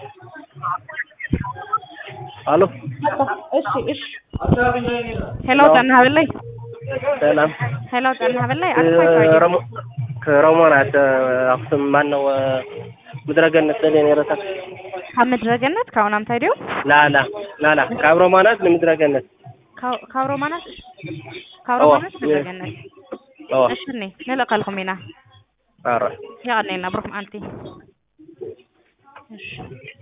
الو ايش هلو تنها بالله سلام هلو تنها بالله اكو كرومانات اقسم ማነው ምድረገነት ለኔ ረታ ከምድረገነት ካውናም ታዲዮ ላ ካብሮማናት ለምድረገነት ካብሮማናት ምድረገነት እሺ ነኝ ነለቀልኩም هنا ኧረ ያኔና ብሩክ አንቲ እሺ